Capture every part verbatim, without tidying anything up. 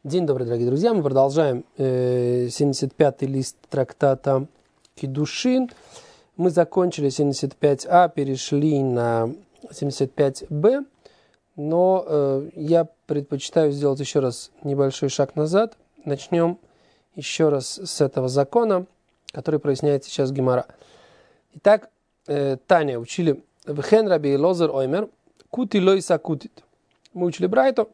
День добрый, дорогие друзья. Мы продолжаем э, семьдесят пятый лист трактата Кидушин. Мы закончили семьдесят пять а, перешли на семьдесят пять бэ, но э, я предпочитаю сделать еще раз небольшой шаг назад. Начнем еще раз с этого закона, который проясняет сейчас Гемара. Итак, э, Таня учили «Вхен раби Элозер оймер, кути лойса кутит». Мы учили Брайту,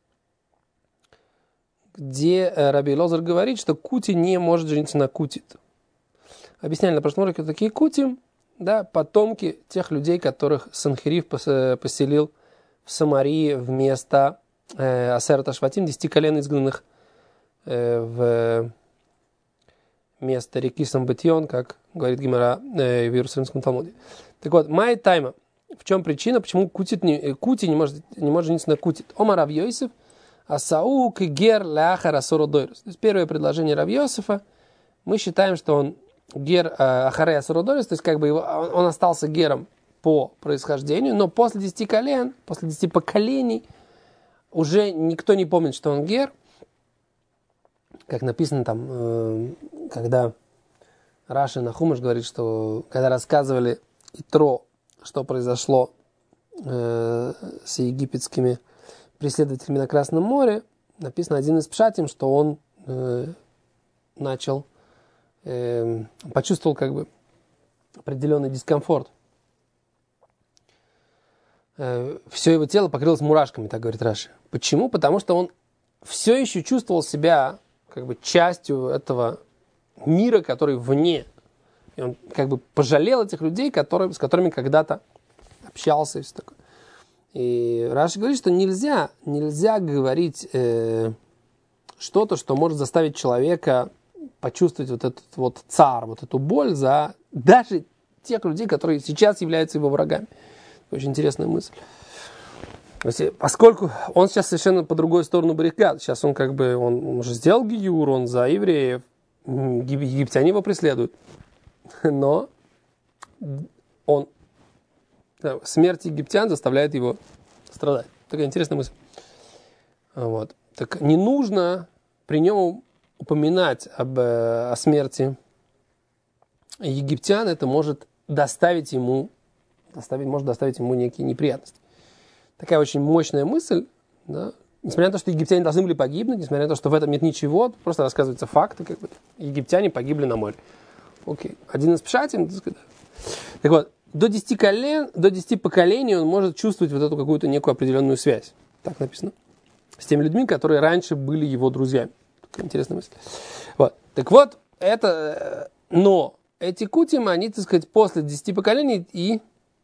где раби Элозер говорит, что кути не может жениться на кутит. Объясняли на прошлом уроке, кто такие кути, да, потомки тех людей, которых Санхерив поселил в Самарии вместо э, Асерет Ашватим, десяти колен изгнанных э, в место реки Самбатион, как говорит Гемара э, в Иерусалимском Талмуде. Так вот, май тайма. В чем причина, почему кутит не, кути не может, не может жениться на кутит? Омар Рав Йосеф, Асаук гер ляхар асоро дойрус. То есть первое предложение Рав Йосефа, мы считаем, что он гер ахаре асоро дойрус, то есть как бы его, он остался гером по происхождению, но после десяти колен, после десяти поколений уже никто не помнит, что он гер. Как написано там, когда Раши Нахумаш говорит, что когда рассказывали Итро, что произошло э, с египетскими преследователями на Красном море, написано один из пшатим, что он э, начал, э, почувствовал как бы определенный дискомфорт. Э, все его тело покрылось мурашками, так говорит Раши. Почему? Потому что он все еще чувствовал себя как бы частью этого мира, который вне. И он как бы пожалел этих людей, которые, с которыми когда-то общался и все такое. И Раши говорит, что нельзя, нельзя говорить э, что-то, что может заставить человека почувствовать вот этот вот цар, вот эту боль за даже тех людей, которые сейчас являются его врагами. Очень интересная мысль. Поскольку он сейчас совершенно по другой сторону баррикад, сейчас он как бы, он, он уже сделал гиюр, он за евреев, египтяне его преследуют, но он, смерть египтян заставляет его страдать. Такая интересная мысль. Вот. Так не нужно при нем упоминать об, о смерти египтян, это может доставить ему, доставить, может доставить ему некие неприятности. Такая очень мощная мысль, да? Несмотря на то, что египтяне должны были погибнуть, несмотря на то, что в этом нет ничего, просто рассказываются факты, как бы, египтяне погибли на море. Окей. Один из пшатим, так сказать. Так вот, до десяти колен, до десяти поколений он может чувствовать вот эту какую-то некую определенную связь. Так написано. С теми людьми, которые раньше были его друзьями. Такая интересная мысль. Вот. Так вот, это, но эти кутим, они, так сказать, после десяти поколений и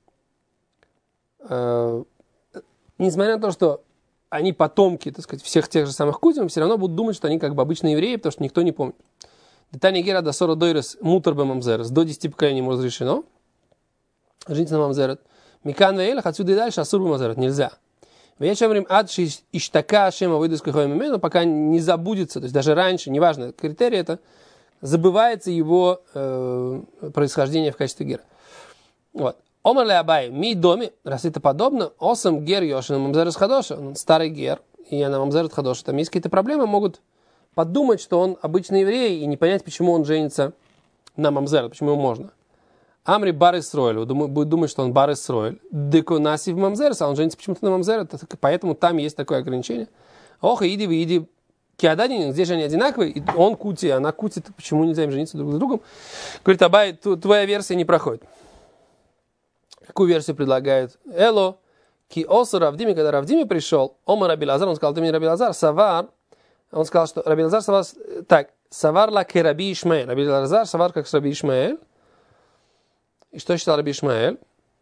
э, несмотря на то, что они потомки, так сказать, всех тех же самых кутим, все равно будут думать, что они как бы обычные евреи, потому что никто не помнит. Детани гера до сора дойрес мутар бе мамзерес. До десяти поколений ему разрешено жениться на мамзерет. Микан веэлах, отсюда и дальше асур бе мамзерет. Нельзя. Вечером время адши иштака шема выйдет с пока не забудется, то есть даже раньше, неважно, критерий это, забывается его э, происхождение в качестве гера. Вот. Омар ле Абай, ми доме, раз это подобно, осам гер йошин мамзерет хадоша, он старый гер, и я на мамзерет хадоша, там есть какие-то проблемы, могут подумать, что он обычный еврей, и не понять, почему он женится на мамзерет, почему ему можно. Амри бар Исроэль, будет думать, что он бар Исроэль, деко насив мамзерет, а он женится почему-то на мамзерет, поэтому там есть такое ограничение. Ох, иди вы, иди, киададин, здесь же они одинаковые, и он кути, она кути, почему нельзя им жениться друг с другом? Говорит, Абай, твоя версия не проходит. Какую версию предлагают? Эло, ки осу Равдими, когда Равдими пришел, Ома Раби Лазар, он сказал, ты мне Раби Лазар, Савар, он сказал, что Раби Лазар, Савар, так, Савар ла ке Раби Ишмаэль, Раби Лазар, Савар как с Раби Ишмаэль. И что считал Раби Ишмаэль?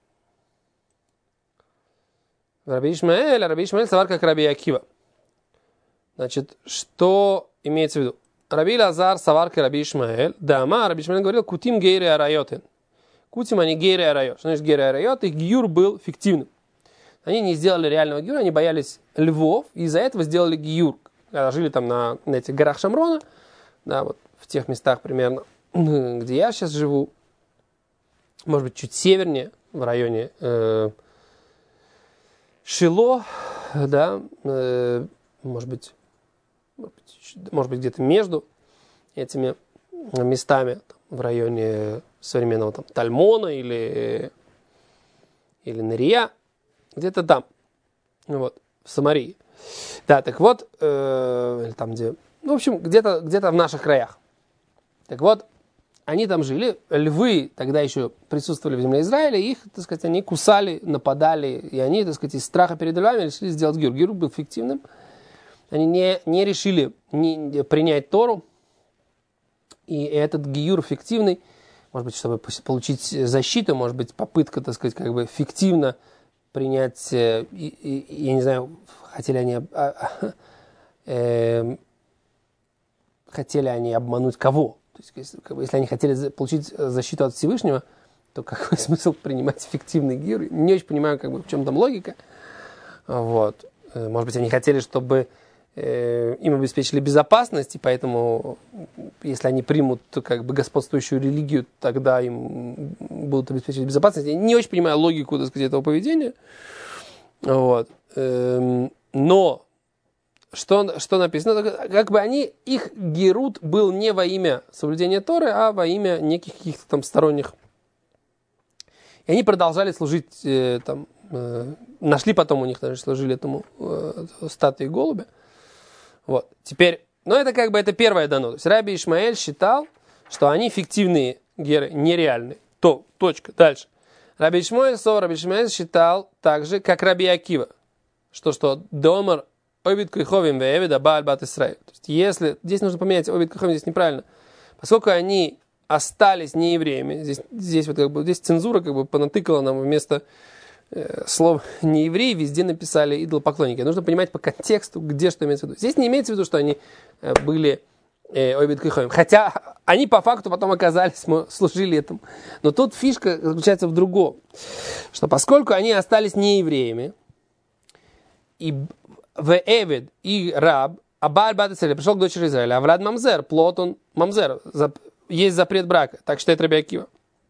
Раби Ишмаэль, а Раби Ишмаэль, Савар как Раби Акива. Значит, что имеется в виду? Раби Лазар, Савар как Раби Ишмаэль, дама, Раби Ишмаэль говорил, кутим гейре арайотен. Кутим они гейре арайот. Что значит гейре арайот? Их гиюр был фиктивным. Они не сделали реального гиюра, они боялись львов, и из-за этого сделали гиюр. Когда жили там на, на этих горах Шамрона, да, вот в тех местах примерно, где я сейчас живу, может быть, чуть севернее, в районе э, Шило, да, э, может быть, может быть, может быть где-то между этими местами, там, в районе современного там, Тальмона или, или Нерия, где-то там, вот, в Самарии. Да, так вот, э, или там где, ну, в общем, где-то, где-то в наших краях. Так вот, они там жили, львы тогда еще присутствовали в земле Израиля, их, так сказать, они кусали, нападали, и они, так сказать, из страха перед львами решили сделать гиур. Гиур был фиктивным. Они не, не решили не, принять Тору, и этот гиур фиктивный, может быть, чтобы получить защиту, может быть, попытка, так сказать, как бы фиктивно принять, и, и, я не знаю, хотели они, а, э, хотели они обмануть кого? То есть, если, как бы, если они хотели получить защиту от Всевышнего, то какой смысл принимать фиктивный гиур? Не очень понимаю, как бы, в чем там логика. Вот. Может быть, они хотели, чтобы э, им обеспечили безопасность, и поэтому, если они примут как бы, господствующую религию, тогда им будут обеспечивать безопасность. Я не очень понимаю логику, так сказать, этого поведения. Вот. Эм, но Что, что написано? Как бы они, их герут был не во имя соблюдения Торы, а во имя неких каких-то там сторонних. И они продолжали служить, э, там, э, нашли потом у них, даже служили этому э, статуе голубя. Вот. Теперь, ну это как бы это первое дано. То есть Раби Ишмаэль считал, что они фиктивные геры, нереальные. То, точка, дальше. Раби Ишмаэль, со, Раби Ишмаэль считал так же, как Раби Акива, что, что Домар Обид Криховим Веевида Бааль Бат Исраэль. То есть, если, здесь нужно поменять Обид Криховим, здесь неправильно. Поскольку они остались неевреями, здесь, здесь, вот, как бы, здесь цензура как бы понатыкала нам вместо э, слов неевреи, везде написали идолопоклонники. Нужно понимать по контексту, где что имеется в виду. Здесь не имеется в виду, что они э, были э, Обид Криховим. Хотя они по факту потом оказались, мы служили этому. Но тут фишка заключается в другом. Что поскольку они остались неевреями, и в Эвид и раб, а Бааль Бат Исраэль пришел к дочери Израиля, а Аврад Мамзер, плод он Мамзер, есть запрет брака, так считает Раби Акива.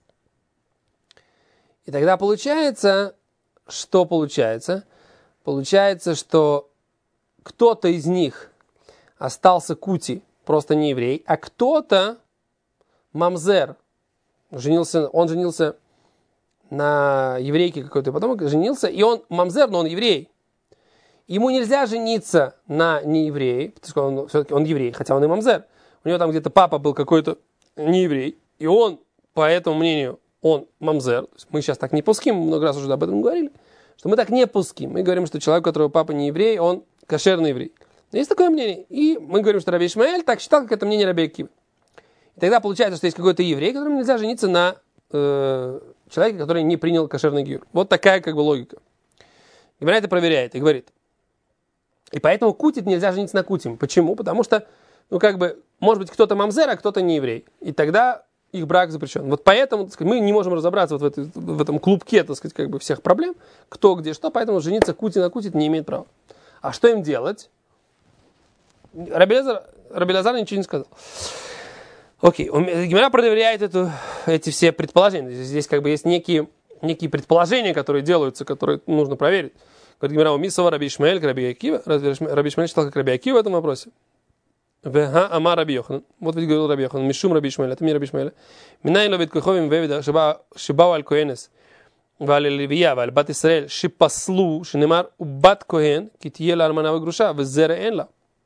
И тогда получается, что получается? Получается, что кто-то из них остался кути, просто не еврей, а кто-то Мамзер, женился, он женился на еврейке какой-то, потом женился, и он Мамзер, но он еврей. Ему нельзя жениться на нееврее, потому что он, все-таки он еврей, хотя он и мамзер. У него там где-то папа был какой-то нееврей, и он, по этому мнению, он мамзер. Мы сейчас так не пуским, много раз уже об этом говорили, что мы так не пуским. Мы говорим, что человек, у которого папа не еврей, он кошерный еврей. Есть такое мнение. И мы говорим, что Раби Ишмаэль так считал, как это мнение Раби Акивы. И тогда получается, что есть какой-то еврей, которому нельзя жениться на э, человеке, который не принял кошерный гиур. Вот такая как бы логика. Гемара это проверяет и говорит. И поэтому кутит нельзя жениться на кутим. Почему? Потому что, ну как бы, может быть, кто-то мамзер, а кто-то не еврей. И тогда их брак запрещен. Вот поэтому, так сказать, мы не можем разобраться вот в, этой, в этом клубке, так сказать, как бы всех проблем, кто где что, поэтому жениться кути на кутит не имеет права. А что им делать? Раби Элазар, Раби Элазар ничего не сказал. Окей, Гемара проверяет эту, эти все предположения. Здесь как бы есть некие, некие предположения, которые делаются, которые нужно проверить. Говорит Гемара, Мисова Раби Ишмаэль к Раби Акива. Разве Раби Ишмаэль читал как Раби Акива в этом вопросе? Веха Ама Раби Йоханан. Вот ведь говорил Раби Йоханан. Мишум Раби Ишмаэль. Это не Раби Ишмаэль. Минай ловит коховим вевида шибау аль коэнес. Валь левия валь бат Исраэль шипаслу шинемар убат коэн китье ла армана вегруша везера энла.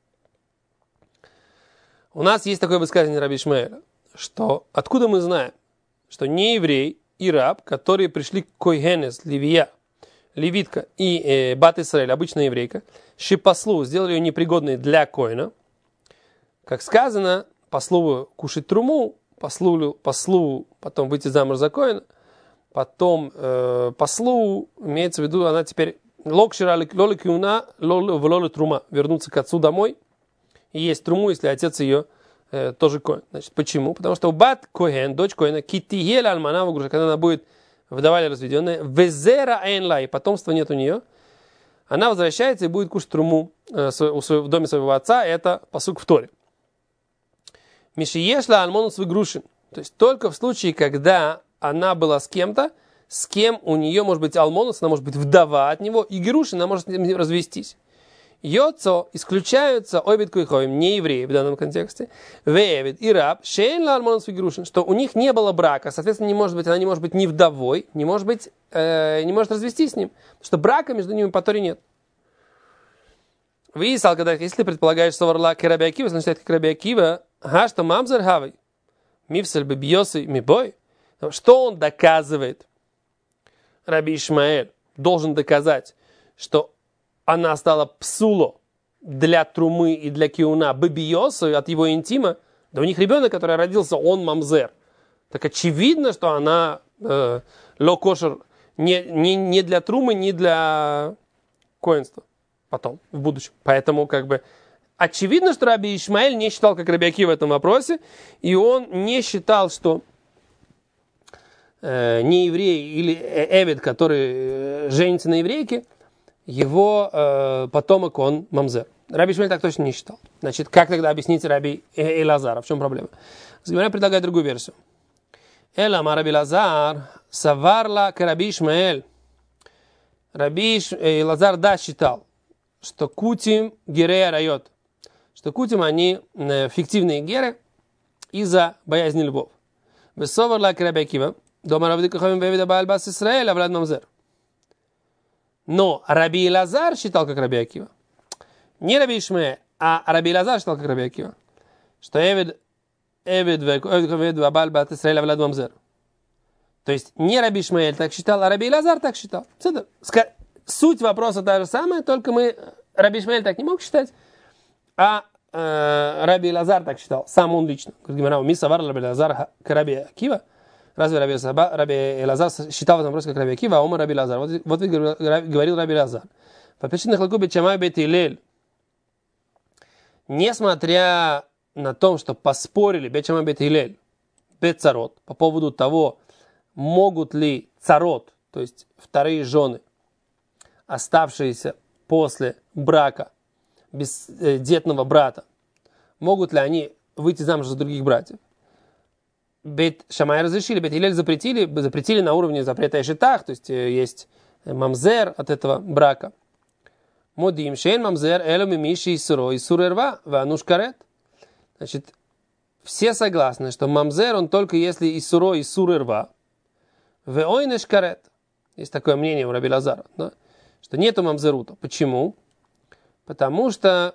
У нас есть такое высказывание Раби Ишмаэля, что откуда мы знаем, что не еврей и раб, которые пришли к коэнес, левия, левитка и э, бат Исраэль, обычная еврейка, шипаслу, сделали ее непригодной для коэна. Как сказано, послу кушать труму, послу, послу потом выйти замуж за коэна, потом э, послу, имеется в виду, она теперь локшира лоликюна лолы трума, вернуться к отцу домой и есть труму, если отец ее э, тоже коэн. Значит, почему? Потому что бат коэн, дочь коэна, китиела альмана вагруша, когда она будет вдова или разведенная, везера энла, и потомства нет у нее, она возвращается и будет кушать труму э, в доме своего отца, это пасук в Торе. Мишиешла альмонус выгрушин, то есть только в случае, когда она была с кем-то, с кем у нее может быть алмонус, она может быть вдова от него, и герушин, она может развестись. Йоцо исключаются обид куиховим, не евреи в данном контексте, веевид и раб, шейн лармон свигрушин, что у них не было брака, соответственно, не может быть, она не может быть ни вдовой, не может быть, э, не может развестись с ним, потому что брака между ними по Торе нет. Выясал, когда, если ты предполагаешь, что варла Раби Акива, значит, как Раби Акива, га, что мамзер хавай, мивсель бибьосы мибой, что он доказывает? Раби Ишмаэль должен доказать, что она стала псуло для трумы и для киуна бибьосы от его интима. Да у них ребенок, который родился, он мамзер. Так очевидно, что она э, ло-кошер не, не, не для трумы, не для коинства. Потом, в будущем. Поэтому, как бы, очевидно, что Раби Ишмаэль не считал, как Раби Акива в этом вопросе, и он не считал, что э, не еврей или эвид, который э, женится на еврейке, его э, потомок, он мамзер. Раби Ишмаэль так точно не считал. Значит, как тогда объяснить Раби Элазара? В чем проблема? Гемара предлагает другую версию. Эла ма Раби Элазар саварла к Раби Ишмаэль. Раби Элазар, да, считал, что кутим герея райот, что кутим они э, фиктивные геры из-за боязни львов. Весоварла к Раби Акива, дома Раби Кахамим вевида бааль бас Исраэль, авлад мамзер. Но Раби Элазар считал, как Раби Акива. Не Раби Ишмаэль, а Раби Элазар считал, как Раби Акива. Что Эвид, Эвид, Эвид, Абаль, Бат Исраэль, Авлад Мамзер. То есть не Раби Ишмаэль так считал, а Раби Элазар так считал. Суть вопроса та же самая, только мы, Раби Ишмаэль так не мог считать, а э, Раби Элазар так считал, сам он лично. Мисавар Раби Элазар к Раби Акива. Разве Раби, Раби Элазар считал в этом вопросе, как Раби Акива, а Омар Раби Элазар? Вот, вот ведь говорил Раби Элазар. По причине хлаку бет Шамай бет Илель, несмотря на то, что поспорили бет Шамай бет Илель, бет царот, по поводу того, могут ли царот, то есть вторые жены, оставшиеся после брака бездетного брата, могут ли они выйти замуж за других братьев? Бет Шамай разрешили, бет Илель запретили, запретили на уровне запрета Эшетах, то есть есть мамзер от этого брака. Модим шейн мамзер эломи миши и суро и сурерва вануш карет. Значит, все согласны, что мамзер он только если и суро и сурерва веойнеш карет. Есть такое мнение у Раби Элазара, да? Что нету мамзерута. Почему? Потому что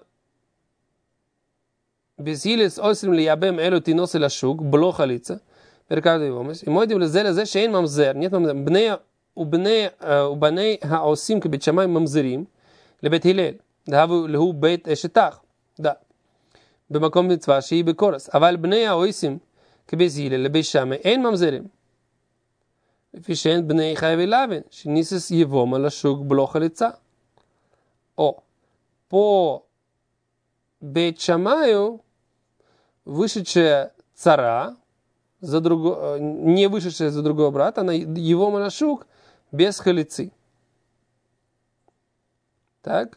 безилец осрим ли ябем элу тинос лашук блоха лица перкаду его. И модим лезеле зе шейн мамзер. Нет мамзер. Бнея убнея убаней хаосим кабит шамай мамзерим лебет Хилель. Дхаву лху бет эшетах. Да. במקום מצווה שהיא בקורס. אבל בני האויסים כבזילה לבית שמאי אין ממזרים. לפי שאין בני חייבי לבן, שניסס יבום על השוק בלא חליצה. או, по бет Шамаю вышедшая цара, за друго, не вышедшая за другого брата, она его монашук без халицы. Так?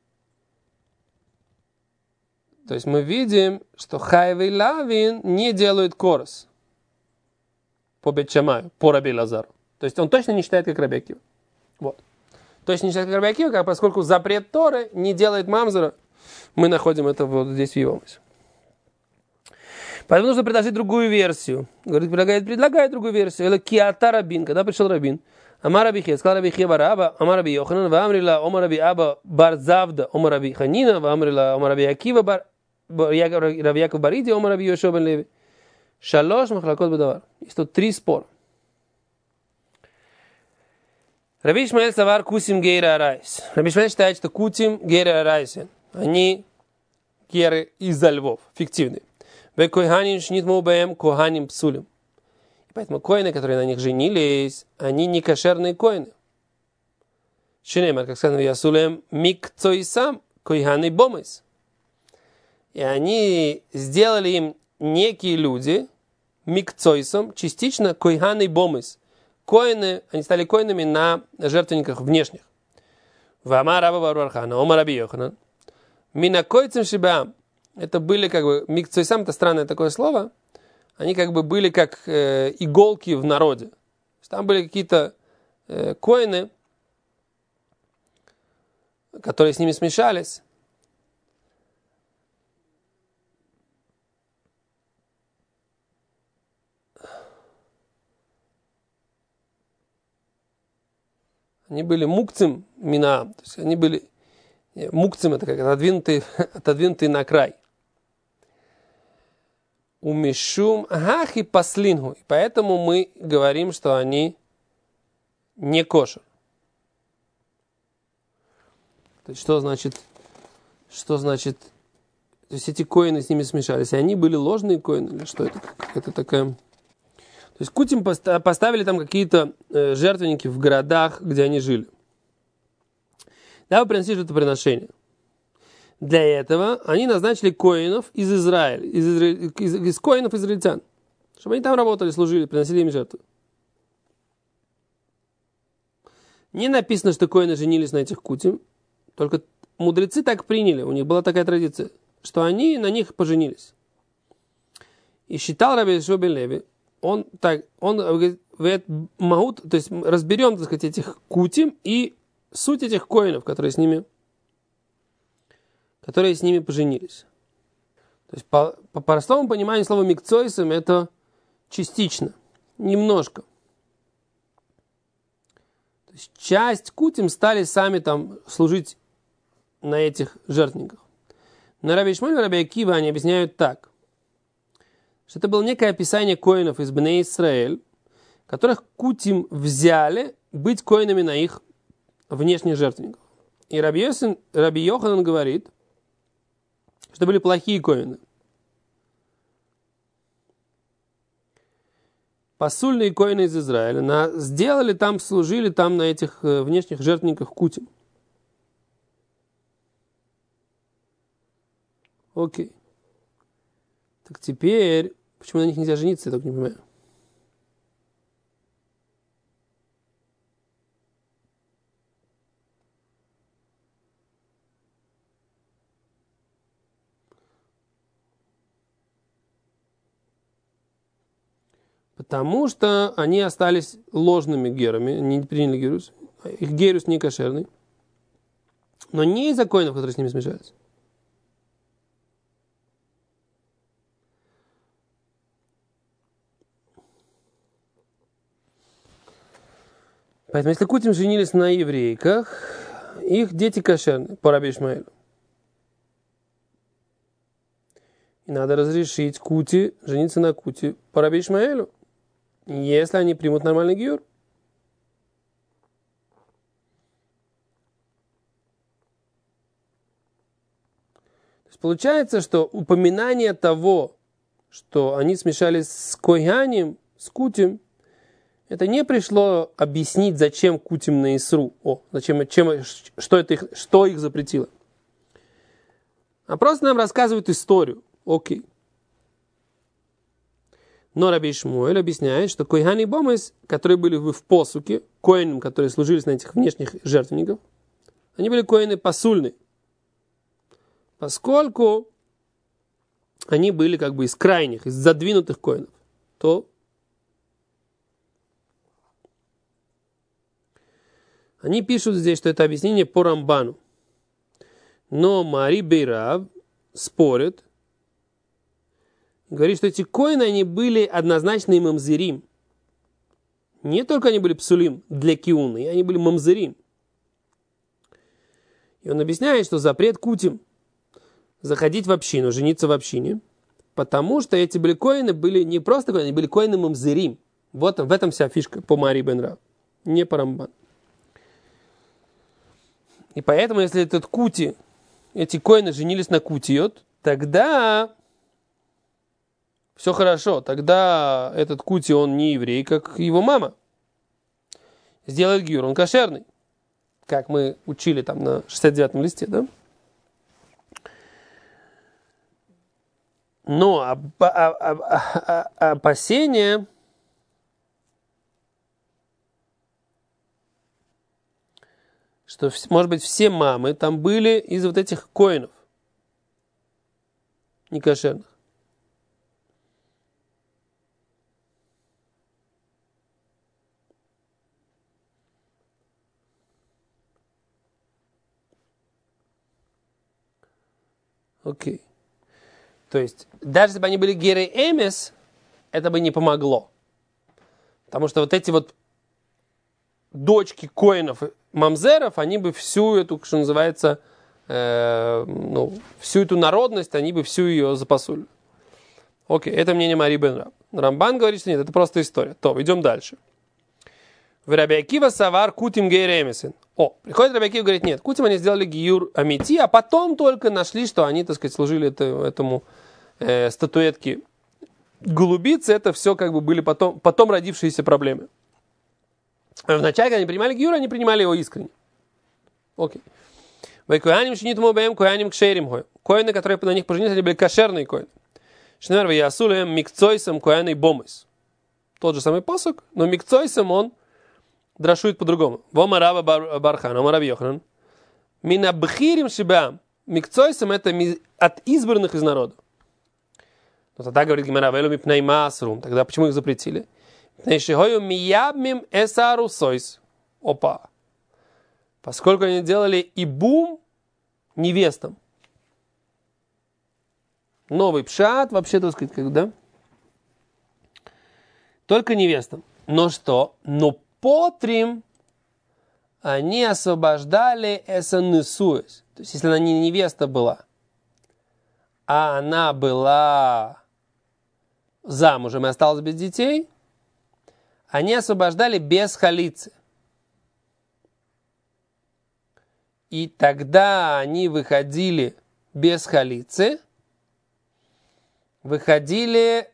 То есть мы видим, что Хайвей Лавин не делает корос по бет Шамаю, по Раби Элазару. То есть он точно не считает, как Раби Акива. Вот. Точно не считает, как Раби Акива, как, поскольку запрет Торы не делает мамзера, мы находим это вот здесь в его мысли. Поэтому нужно предложить другую версию. Говорит, предлагает, предлагает другую версию. Это киата рабин, когда пришел рабин. Амар Раби Хия, сказал Раби Хия бар Аба, Амар Раби Йоханан, ваамрила Омар Раби Аба бар Завда, Омар Раби Ханина, ваамрила Омар Раби Акива бар Раби Яков бар Иди, Омар Раби Йошуа бен Леви. Шалош махлакот бедавар. Есть тут три спора. Раби Ишмаэль савар кусим гейра арайс. Раби Ишмаэль считает, что кутим гейра арайсен. Они геры из-за львов, фиктивные. Бе койханим шнитму бэм коханим псулим. Поэтому коины, которые на них женились, они не кошерные коины. Шинемар, как сказано в Ясулем, микцойсам койханы бомыс. И они сделали им некие люди, микцойсом, частично койханы бомыс. Коины, они стали коинами на жертвенниках внешних. Вама раба барбархана, ома раби Йоханан. Минакойцем шибаам. Это были как бы, микцойсам, это странное такое слово, они как бы были как э, иголки в народе. Там были какие-то э, коины, которые с ними смешались, Они были мукцим мина, то есть они были, мукцим это как отодвинутые, отодвинутые на край. Умешум гахи паслингу. И поэтому мы говорим, что они не кошер. То есть что значит, что значит, то есть эти коины с ними смешались, и они были ложные коины, или что это? Это такая... То есть кутим поставили там какие-то жертвенники в городах, где они жили. Дабы приносить жертвоприношение. Для этого они назначили коинов из Израиля, из, из, из коинов израильтян, чтобы они там работали, служили, приносили им жертвы. Не написано, что коины женились на этих кутим, только мудрецы так приняли, у них была такая традиция, что они на них поженились. И считал Раби Йошуа бен Леви, он так, он говорит, могут, то есть разберем, так сказать, этих кутим и суть этих коинов, которые с ними которые с ними поженились. То есть по, по простому пониманию слова микцойсом это частично, немножко. То есть часть кутим стали сами там служить на этих жертвенниках. Но Раби Ишмаэль и Раби Акива они объясняют так, что это было некое описание коинов из Бней Исраэль, которых кутим взяли быть коинами на их внешних жертвенниках. И Раби, Йосин, Раби Йоханан говорит, что были плохие коины. Посульные коины из Израиля на, сделали там, служили там на этих э, внешних жертвенниках кутим. Окей. Так теперь, почему на них нельзя жениться, я только не понимаю. Потому что они остались ложными герами, они не приняли герус. Их герус не кошерный. Но не из-за коинов, которые с ними смешались. Поэтому, если кутим женились на еврейках, их дети кошерные, по Раби Ишмаэлю. И надо разрешить кути жениться на кути по Раби Ишмаэлю, если они примут нормальный гиюр. То есть получается, что упоминание того, что они смешались с койганем, с кутим, это не пришло объяснить, зачем кутим на Исру. О, зачем, чем, что, это их, что их запретило. А просто нам рассказывают историю. Окей. Но Раби Шмуэль объясняет, что койган и бомес, которые были в посуке, коинам, которые служили на этих внешних жертвенников, они были коины посульные. Поскольку они были как бы из крайних, из задвинутых коинов, то они пишут здесь, что это объяснение по Рамбану. Но Мари Бейрав спорит, говорит, что эти коины, они были однозначно и мамзерим. Не только они были псулим для киуны, они были мамзерим. И он объясняет, что запрет кутим заходить в общину, жениться в общине, потому что эти были коины были не просто коины, они были коины мамзерим. Вот в этом вся фишка по Мари бен Рав, не по Рамбану. И поэтому, если этот кути, эти коины женились на кутиот, тогда все хорошо. Тогда этот кути, он не еврей, как его мама. Сделает гиюр, он кошерный. Как мы учили там на шестьдесят девятом листе, да? Но опасение, что, может быть, все мамы там были из вот этих коинов некошерных. Окей. То есть, даже если бы они были герей эмес, это бы не помогло. Потому что вот эти вот дочки коинов, мамзеров, они бы всю эту, что называется, э, ну, всю эту народность, они бы всю ее запасули. Окей, это мнение Мари бен Раб. Рамбан говорит, что нет, это просто история. То, идем дальше. В Раби Акива савар кутим гейремесен. О, приходит Раби Акива и говорит, нет, кутим они сделали гиюр амити, а потом только нашли, что они, так сказать, служили это, этому э, статуэтке голубицы. Это все как бы были потом, потом родившиеся проблемы. Вначале, когда они принимали гиюр, они принимали его искренне. Окей. Вайкуяним шинитму бэм куяним кшерим хой. Коины, которые на них поженились, они были кошерные коины. Шнер ваясулем микцойсом куяный бомыс. Тот же самый посох, но микцойсом он драшует по-другому. Вома раба бархан, вома раби Йоханан. Мина бхирим шибаам. Микцойсом это от избранных из народа. Но тогда говорит Гемара, вэлу мипней масрум. Тогда почему их запретили? Нейшихою миябмим эсару сойс. Опа. Поскольку они делали ибум невестам. Новый пшат, вообще, так сказать, когда? Только невестам. Но что? Но потрим они освобождали эсанысуэс. То есть, если она не невеста была, а она была замужем и осталась без детей, они освобождали без халицы. И тогда они выходили без халицы, выходили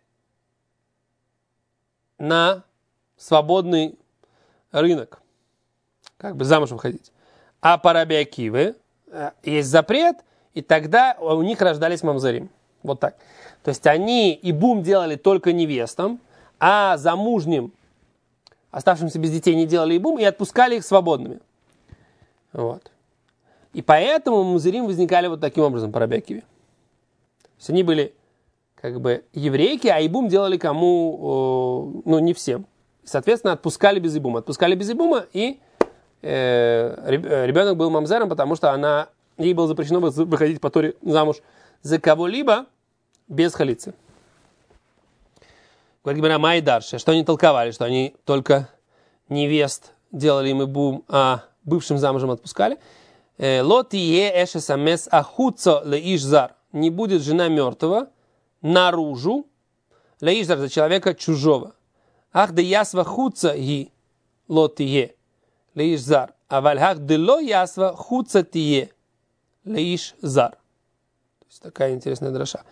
на свободный рынок, как бы замуж выходить. А по Раби Акиве есть запрет, и тогда у них рождались мамзарим. Вот так. То есть они ибум делали только невестам, а замужним, оставшимся без детей, не делали ибум и отпускали их свободными. Вот. И поэтому мамзарим возникали вот таким образом по Раби Акиве. То есть они были как бы еврейки, а ибум делали кому, ну, не всем. Соответственно, отпускали без ибума. Отпускали без ибума, и э, ребенок был мамзером, потому что она, ей было запрещено выходить по Торе замуж за кого-либо без халицы. Говорит Гемара, май дарше, что они толковали, что они только невест делали им ибум, а бывшим замужем отпускали. Лот ие эшесамес ахуцо леиш зар. Не будет жена мертвого наружу, леишдар за человека чужого. Ах да ясва хуца ги лотие леишзар. А вальхах дело ясва хуца тие леишзар. То есть такая интересная дроша.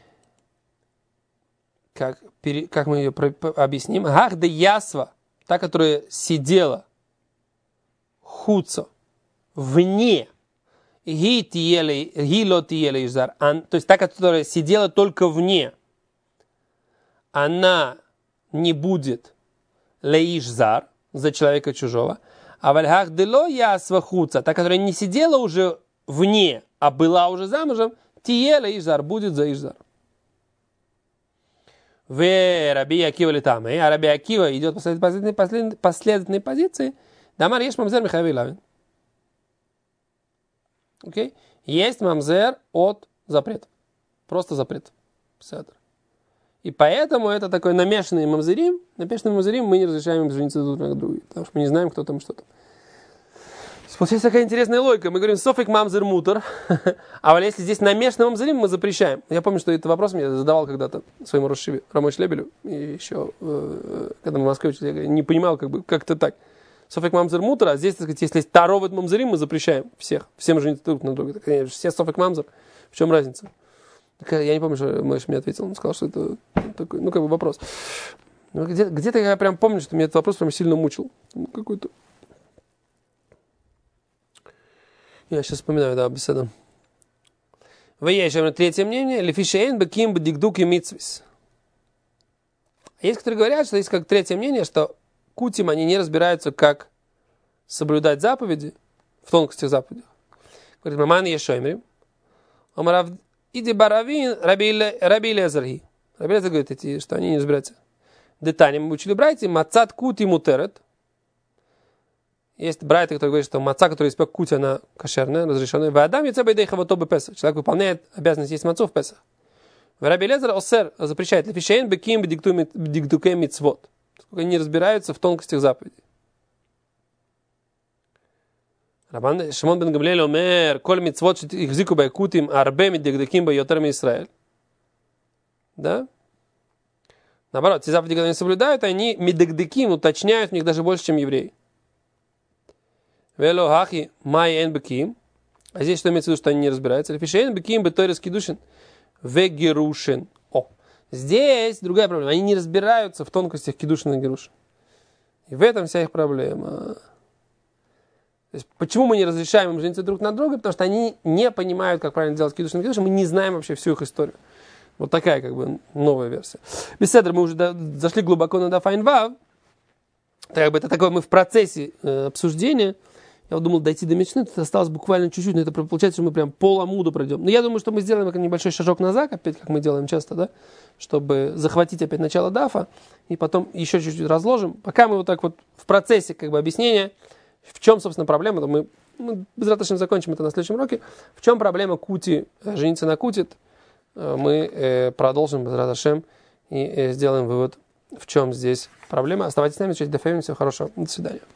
Как, как мы ее про, по, объясним? Ах да ясва, та, которая сидела хуца вне, ги тиеле, ги лотиеле изар. То есть та, которая сидела только вне, она не будет леишзар за человека чужого. А вальхах дело ясва хуца, та, которая не сидела уже вне, а была уже замужем, тиеле изар будет за изар. В Раби Акива летаме, а Раби Акива идет по последовательной, последовательной, последовательной позиции. Дамар еш мамзер михави лавин. Окей? Есть мамзер от запрета. Просто запрет. И поэтому это такой намешанный мамзерим. Намешанный мамзерим мы не разрешаем им жениться друг на друга. Потому что мы не знаем, кто там что там. Получается такая интересная логика. Мы говорим софик мамзер мутер. А вот если здесь намешанный мамзерим, мы запрещаем. Я помню, что этот вопрос мне задавал когда-то своему Рошиве, Рамой Шлебелю. И еще, когда мы в Москве учились, я не понимал, как бы, как это так. Софик мамзер мутер, а здесь, так сказать, если есть таровый мамзерим, мы запрещаем всех. Всем жениться друг на друга. Так, конечно, все софик мамзер. В чем разница? Так, я не помню, что Мэш мне ответил. Он сказал, что это такой, ну, как бы вопрос. Где- где-то я прям помню, что меня этот вопрос прям сильно мучил. Какой-то... Я сейчас вспоминаю, да, беседа. Третье мнение. Лефишейн беким бдикдук и митсвис. Есть, которые говорят, что есть как третье мнение, что кутим, они не разбираются, как соблюдать заповеди, в тонкостях заповедей. Говорит, маман ешоймри. Омарав иди баравин раби лезарги. Раби Лезар говорит, что они не разбираются. Детали мы учили братья, мацат кути мутерет. Есть братья, которые говорят, что маца, который испек кути, она кошерная, разрешенная. Вадам яцебай дейхава тобе песах. Человек выполняет обязанность есть мацу в песах. Раби Лезар осер запрещает лефишейн беким бдикдуке мицвот. Они не разбираются в тонкостях заповедей. Шимон бен Гамлиэль омер, коль митцвот ихзику байкутим, арбе миддекдеким байотер ми-Исраэль. Да? Наоборот, те заповеди, когда они соблюдают, они миддекдеким, уточняют в них даже больше, чем евреи. Вело хахи май эн беким. А здесь что имеется в виду, что они не разбираются? Лефиши эн беким беторис кидушин вегерушин. О, здесь другая проблема. Они не разбираются в тонкостях кидушина и герушин. И в этом вся их проблема. То есть, почему мы не разрешаем им жениться друг на друга? Потому что они не понимают, как правильно делать кидушин и герушин. Мы не знаем вообще всю их историю. Вот такая, как бы, новая версия. Беседр, мы уже до, зашли глубоко на Даф Айн Вав. Как бы это такое, мы в процессе э, обсуждения. Я вот думал дойти до Мишны, тут осталось буквально чуть-чуть, но это получается, что мы прям пол амуда пройдем. Но я думаю, что мы сделаем небольшой шажок назад, опять, как мы делаем часто, да, чтобы захватить опять начало Дафа, и потом еще чуть-чуть разложим. Пока мы вот так вот в процессе, как бы, объяснения, в чем, собственно, проблема, то мы, мы безраточно закончим это на следующем уроке. В чем проблема кути, жениться на кутит, мы э, продолжим безраташем и э, сделаем вывод, в чем здесь проблема. Оставайтесь с нами, чуть дофамим, всего хорошего, до свидания.